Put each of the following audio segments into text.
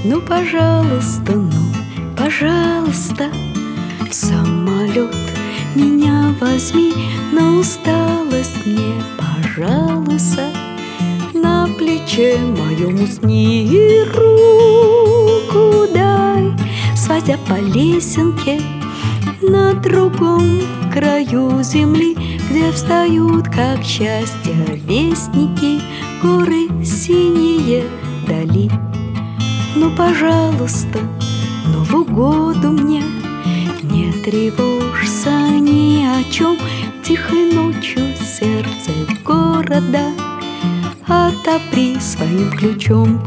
Ну, пожалуйста, в самолет меня возьми, на усталость мне пожалуйся. На плече моем усни и руку дай, сводя по лесенке на другом краю земли, где встают, как счастье, вестники, горы синие вдали. Ну, пожалуйста, но в угоду мне не тревожься ни о чем. Тихой ночью сердце города отопри своим ключом.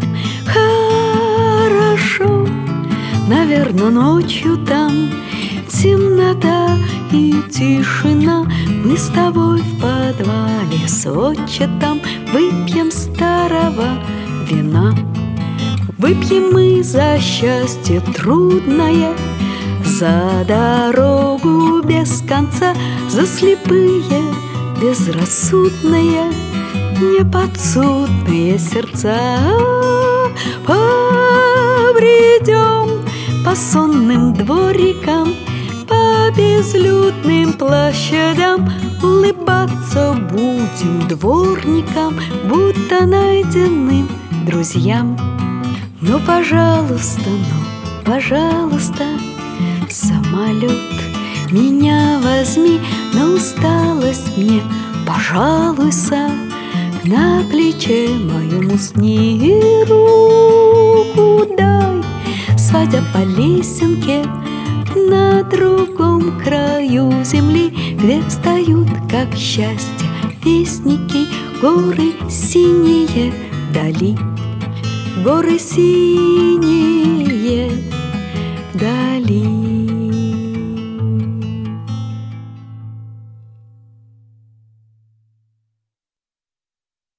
Хорошо, наверно, ночью там темнота и тишина. Мы с тобой в подвале сводчатом выпьем старого вина. Выпьем мы за счастье трудное, за дорогу без конца, за слепые, безрассудные, неподсудные сердца. Побредем по сонным дворикам, по безлюдным площадям, улыбаться будем дворникам, будто найденным друзьям. Ну, пожалуйста, в самолет меня возьми, на усталость мне пожалуйся. На плече моем усни и руку дай, сводя по лесенке на другом краю земли, где встают, как счастье, вестники, горы синие вдали. Горы синие вдали.